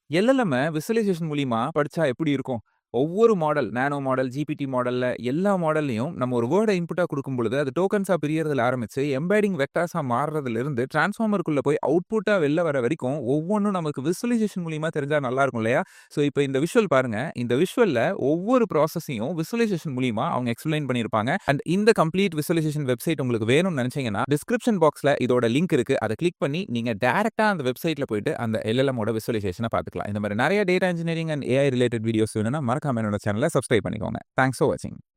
LLM visualisation மூலியமா படிச்சா எப்படி இருக்கும்? ஒவ்வொரு மாடல், நானோ மாடல், ஜிபிடி மாடல்ல எல்லா மாடல்லயும் நம்ம ஒரு வேர்ட இன்புட்டா குடுக்கும் பொழுது, அது டோக்கன்ஸா பிரியறதுல ஆரம்பிச்சு, எம்பெடிங் வெக்டார்ஸா மாறுறதுலருந்து, டிரான்ஸ்ஃபார்மருக்குள்ள போய் அவுட்புட்டா வெளில வர வரைக்கும், ஒவ்வொன்னும் நமக்கு விசுவலைசேஷன் மூலியமா தெரிஞ்சா நல்லா இருக்கும் இல்லையா? சோ, இப்ப இந்த விஷுவல் பாருங்க. இந்த விஷுவல்ல ஒவ்வொரு ப்ராசஸையும் விசுவலைசேஷன் மூலியமா அவங்க எக்ஸ்ப்ளைன் பண்ணியிருப்பாங்க. அண்ட் இந்த கம்ப்ளீட் விசுவலைசேஷன் வெப்சைட் உங்களுக்கு வேணும்னு நெனச்சீங்கன்னா, டிஸ்கிரிப்ஷன் பாக்ஸ்ல இதோட லிங்க் இருக்கு. அத கிளிக் பண்ணி நீங்க டைரக்ட்டா அந்த வெப்சைட்ல போயிட்டு அந்த எல்எல்எம் ஓட விசுவலைசேஷன பாத்துக்கலாம். இந்த மாரி நெறைய data engineering and AI related videos வேணும்னா மறக்காம என்னோட சேனல சப்ஸ்கிரைப் பண்ணிக்கோங்க. தேங்க்ஸ் ஃபார் வாட்சிங்.